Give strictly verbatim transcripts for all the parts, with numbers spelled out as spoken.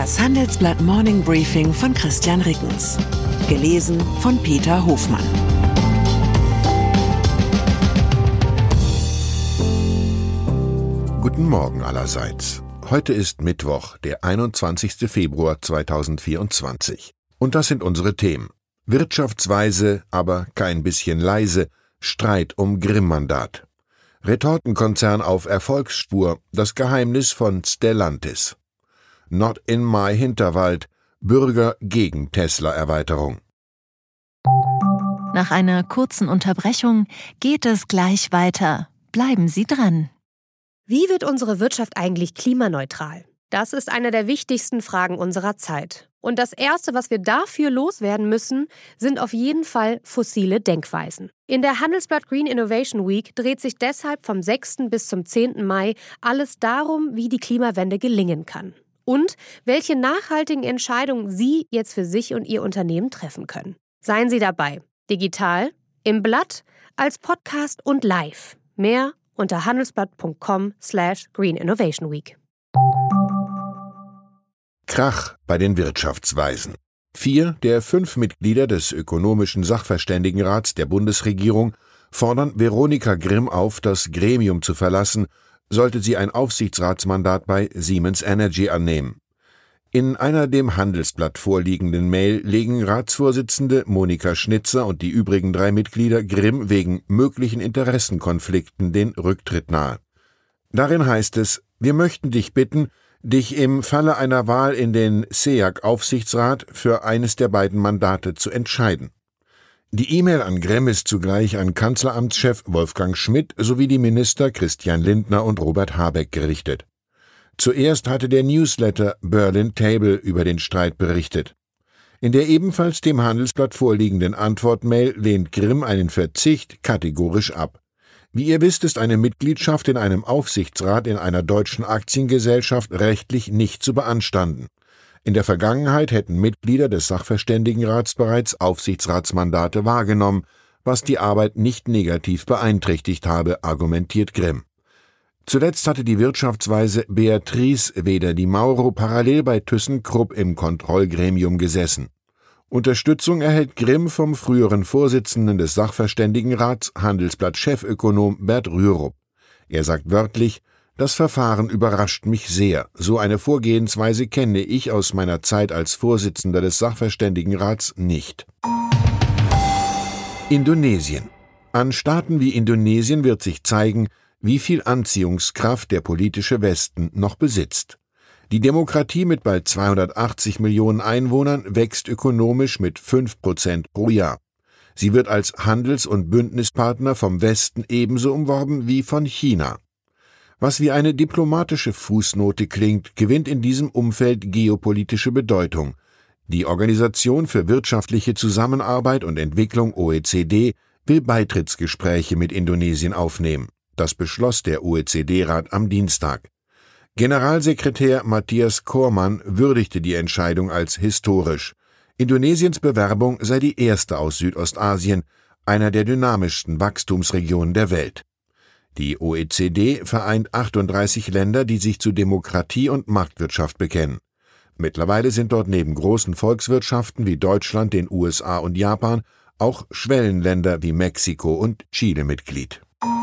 Das Handelsblatt Morning Briefing von Christian Rickens. Gelesen von Peter Hofmann. Guten Morgen allerseits. Heute ist Mittwoch, der einundzwanzigster Februar zweitausendvierundzwanzig. Und das sind unsere Themen. Wirtschaftsweise, aber kein bisschen leise, Streit um Grimm-Mandat. Retortenkonzern auf Erfolgsspur, das Geheimnis von Stellantis. Not in my Hinterwald, Bürger gegen Tesla-Erweiterung. Nach einer kurzen Unterbrechung geht es gleich weiter. Bleiben Sie dran. Wie wird unsere Wirtschaft eigentlich klimaneutral? Das ist eine der wichtigsten Fragen unserer Zeit. Und das Erste, was wir dafür loswerden müssen, sind auf jeden Fall fossile Denkweisen. In der Handelsblatt Green Innovation Week dreht sich deshalb vom sechsten bis zum zehnten Mai alles darum, wie die Klimawende gelingen kann. Und welche nachhaltigen Entscheidungen Sie jetzt für sich und Ihr Unternehmen treffen können. Seien Sie dabei. Digital, im Blatt, als Podcast und live. Mehr unter handelsblatt.com slash Green Innovation Week. Krach bei den Wirtschaftsweisen. Vier der fünf Mitglieder des Ökonomischen Sachverständigenrats der Bundesregierung fordern Veronika Grimm auf, das Gremium zu verlassen, sollte sie ein Aufsichtsratsmandat bei Siemens Energy annehmen. In einer dem Handelsblatt vorliegenden Mail legen Ratsvorsitzende Monika Schnitzer und die übrigen drei Mitglieder Grimm wegen möglichen Interessenkonflikten den Rücktritt nahe. Darin heißt es: Wir möchten dich bitten, dich im Falle einer Wahl in den S E A C-Aufsichtsrat für eines der beiden Mandate zu entscheiden. Die E-Mail an Grimm ist zugleich an Kanzleramtschef Wolfgang Schmidt sowie die Minister Christian Lindner und Robert Habeck gerichtet. Zuerst hatte der Newsletter Berlin Table über den Streit berichtet. In der ebenfalls dem Handelsblatt vorliegenden Antwortmail lehnt Grimm einen Verzicht kategorisch ab. Wie ihr wisst, ist eine Mitgliedschaft in einem Aufsichtsrat in einer deutschen Aktiengesellschaft rechtlich nicht zu beanstanden. In der Vergangenheit hätten Mitglieder des Sachverständigenrats bereits Aufsichtsratsmandate wahrgenommen, was die Arbeit nicht negativ beeinträchtigt habe, argumentiert Grimm. Zuletzt hatte die Wirtschaftsweise Beatrice Weder di Mauro parallel bei ThyssenKrupp im Kontrollgremium gesessen. Unterstützung erhält Grimm vom früheren Vorsitzenden des Sachverständigenrats, Handelsblatt-Chefökonom Bert Rürup. Er sagt wörtlich: Das Verfahren überrascht mich sehr. So eine Vorgehensweise kenne ich aus meiner Zeit als Vorsitzender des Sachverständigenrats nicht. Indonesien. An Staaten wie Indonesien wird sich zeigen, wie viel Anziehungskraft der politische Westen noch besitzt. Die Demokratie mit bald zweihundertachtzig Millionen Einwohnern wächst ökonomisch mit fünf Prozent pro Jahr. Sie wird als Handels- und Bündnispartner vom Westen ebenso umworben wie von China. Was wie eine diplomatische Fußnote klingt, gewinnt in diesem Umfeld geopolitische Bedeutung. Die Organisation für wirtschaftliche Zusammenarbeit und Entwicklung O E C D will Beitrittsgespräche mit Indonesien aufnehmen. Das beschloss der O E C D-Rat am Dienstag. Generalsekretär Matthias Cormann würdigte die Entscheidung als historisch. Indonesiens Bewerbung sei die erste aus Südostasien, einer der dynamischsten Wachstumsregionen der Welt. Die O E C D vereint achtunddreißig Länder, die sich zu Demokratie und Marktwirtschaft bekennen. Mittlerweile sind dort neben großen Volkswirtschaften wie Deutschland, den U S A und Japan auch Schwellenländer wie Mexiko und Chile Mitglied.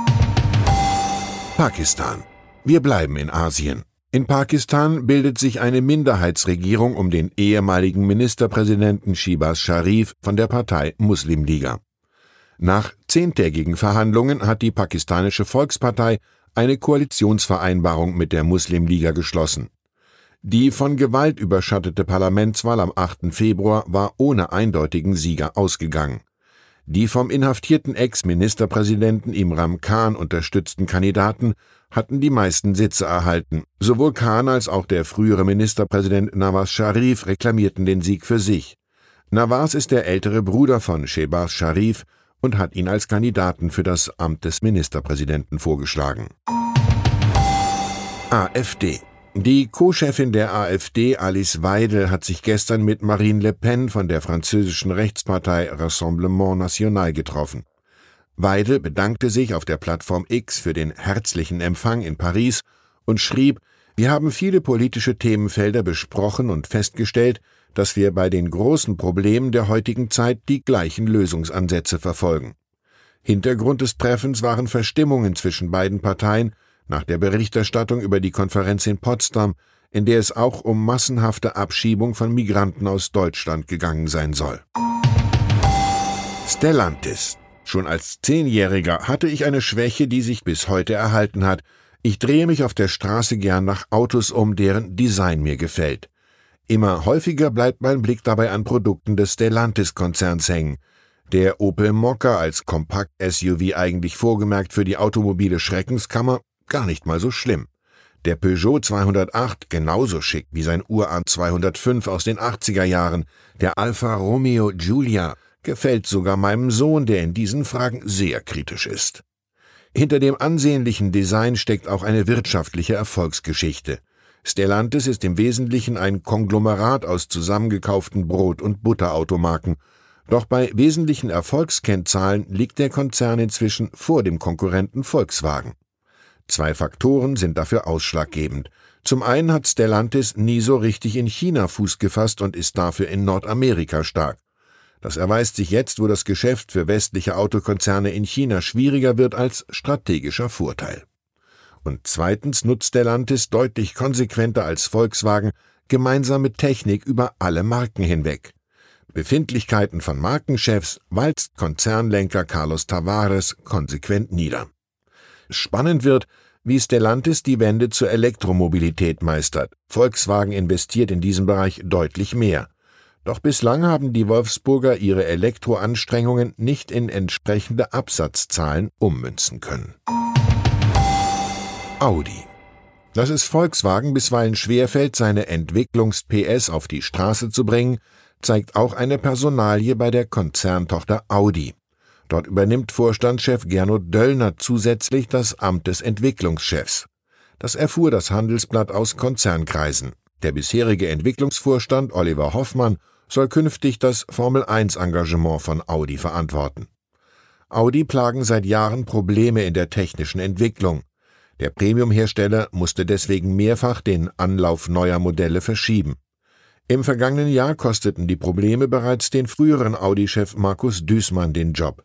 Pakistan. Wir bleiben in Asien. In Pakistan bildet sich eine Minderheitsregierung um den ehemaligen Ministerpräsidenten Shehbaz Sharif von der Partei Muslimliga. Nach zehntägigen Verhandlungen hat die pakistanische Volkspartei eine Koalitionsvereinbarung mit der Muslimliga geschlossen. Die von Gewalt überschattete Parlamentswahl am achten Februar war ohne eindeutigen Sieger ausgegangen. Die vom inhaftierten Ex-Ministerpräsidenten Imran Khan unterstützten Kandidaten hatten die meisten Sitze erhalten. Sowohl Khan als auch der frühere Ministerpräsident Nawaz Sharif reklamierten den Sieg für sich. Nawaz ist der ältere Bruder von Shehbaz Sharif und hat ihn als Kandidaten für das Amt des Ministerpräsidenten vorgeschlagen. AfD. Die Co-Chefin der AfD, Alice Weidel, hat sich gestern mit Marine Le Pen von der französischen Rechtspartei Rassemblement National getroffen. Weidel bedankte sich auf der Plattform X für den herzlichen Empfang in Paris und schrieb: Wir haben viele politische Themenfelder besprochen und festgestellt, dass wir bei den großen Problemen der heutigen Zeit die gleichen Lösungsansätze verfolgen. Hintergrund des Treffens waren Verstimmungen zwischen beiden Parteien nach der Berichterstattung über die Konferenz in Potsdam, in der es auch um massenhafte Abschiebung von Migranten aus Deutschland gegangen sein soll. Stellantis. Schon als Zehnjähriger hatte ich eine Schwäche, die sich bis heute erhalten hat. Ich drehe mich auf der Straße gern nach Autos um, deren Design mir gefällt. Immer häufiger bleibt mein Blick dabei an Produkten des Stellantis-Konzerns hängen. Der Opel Mokka als Kompakt-S U V eigentlich vorgemerkt für die automobile Schreckenskammer, gar nicht mal so schlimm. Der Peugeot zweihundertacht genauso schick wie sein Urahn zweihundertfünf aus den achtziger Jahren. Der Alfa Romeo Giulia gefällt sogar meinem Sohn, der in diesen Fragen sehr kritisch ist. Hinter dem ansehnlichen Design steckt auch eine wirtschaftliche Erfolgsgeschichte. Stellantis ist im Wesentlichen ein Konglomerat aus zusammengekauften Brot- und Butterautomarken. Doch bei wesentlichen Erfolgskennzahlen liegt der Konzern inzwischen vor dem Konkurrenten Volkswagen. Zwei Faktoren sind dafür ausschlaggebend. Zum einen hat Stellantis nie so richtig in China Fuß gefasst und ist dafür in Nordamerika stark. Das erweist sich jetzt, wo das Geschäft für westliche Autokonzerne in China schwieriger wird, als strategischer Vorteil. Und zweitens nutzt Stellantis deutlich konsequenter als Volkswagen gemeinsame Technik über alle Marken hinweg. Befindlichkeiten von Markenchefs walzt Konzernlenker Carlos Tavares konsequent nieder. Spannend wird, wie Stellantis die Wende zur Elektromobilität meistert. Volkswagen investiert in diesem Bereich deutlich mehr. Doch bislang haben die Wolfsburger ihre Elektroanstrengungen nicht in entsprechende Absatzzahlen ummünzen können. Audi. Dass es Volkswagen bisweilen schwerfällt, seine Entwicklungs-P S auf die Straße zu bringen, zeigt auch eine Personalie bei der Konzerntochter Audi. Dort übernimmt Vorstandschef Gernot Döllner zusätzlich das Amt des Entwicklungschefs. Das erfuhr das Handelsblatt aus Konzernkreisen. Der bisherige Entwicklungsvorstand Oliver Hoffmann soll künftig das Formel eins Engagement von Audi verantworten. Audi plagen seit Jahren Probleme in der technischen Entwicklung. Der Premiumhersteller musste deswegen mehrfach den Anlauf neuer Modelle verschieben. Im vergangenen Jahr kosteten die Probleme bereits den früheren Audi-Chef Markus Duesmann den Job.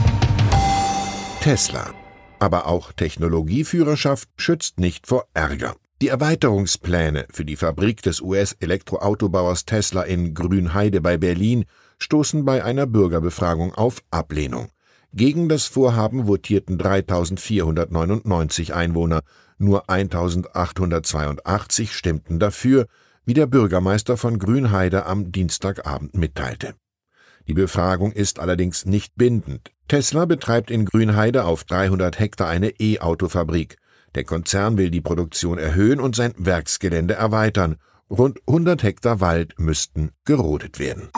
Tesla. Aber auch Technologieführerschaft schützt nicht vor Ärger. Die Erweiterungspläne für die Fabrik des U S-Elektroautobauers Tesla in Grünheide bei Berlin stoßen bei einer Bürgerbefragung auf Ablehnung. Gegen das Vorhaben votierten dreitausendvierhundertneunundneunzig Einwohner, nur eintausendachthundertzweiundachtzig stimmten dafür, wie der Bürgermeister von Grünheide am Dienstagabend mitteilte. Die Befragung ist allerdings nicht bindend. Tesla betreibt in Grünheide auf dreihundert Hektar eine E-Auto-Fabrik. Der Konzern will die Produktion erhöhen und sein Werksgelände erweitern. Rund hundert Hektar Wald müssten gerodet werden.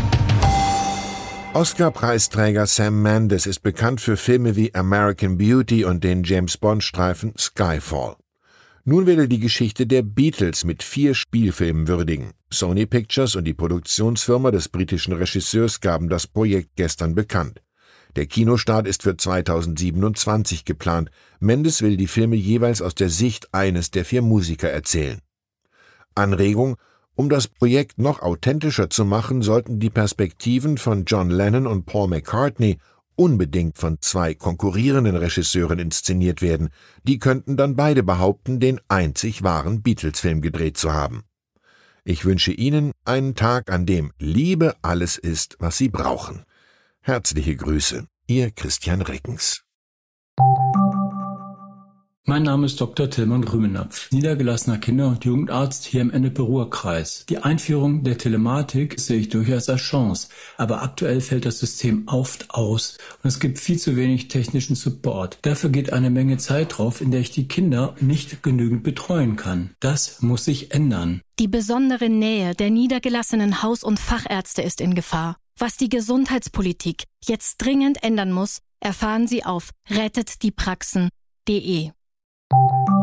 Oscar-Preisträger Sam Mendes ist bekannt für Filme wie American Beauty und den James-Bond-Streifen Skyfall. Nun will er die Geschichte der Beatles mit vier Spielfilmen würdigen. Sony Pictures und die Produktionsfirma des britischen Regisseurs gaben das Projekt gestern bekannt. Der Kinostart ist für zweitausendsiebenundzwanzig geplant. Mendes will die Filme jeweils aus der Sicht eines der vier Musiker erzählen. Anregung: Um das Projekt noch authentischer zu machen, sollten die Perspektiven von John Lennon und Paul McCartney unbedingt von zwei konkurrierenden Regisseuren inszeniert werden. Die könnten dann beide behaupten, den einzig wahren Beatles-Film gedreht zu haben. Ich wünsche Ihnen einen Tag, an dem Liebe alles ist, was Sie brauchen. Herzliche Grüße, Ihr Christian Reckens. Mein Name ist Doktor Tilman Rümenapf, niedergelassener Kinder- und Jugendarzt hier im Ennepe-Ruhr-Kreis. Die Einführung der Telematik sehe ich durchaus als Chance, aber aktuell fällt das System oft aus und es gibt viel zu wenig technischen Support. Dafür geht eine Menge Zeit drauf, in der ich die Kinder nicht genügend betreuen kann. Das muss sich ändern. Die besondere Nähe der niedergelassenen Haus- und Fachärzte ist in Gefahr. Was die Gesundheitspolitik jetzt dringend ändern muss, erfahren Sie auf rettet die praxen punkt de.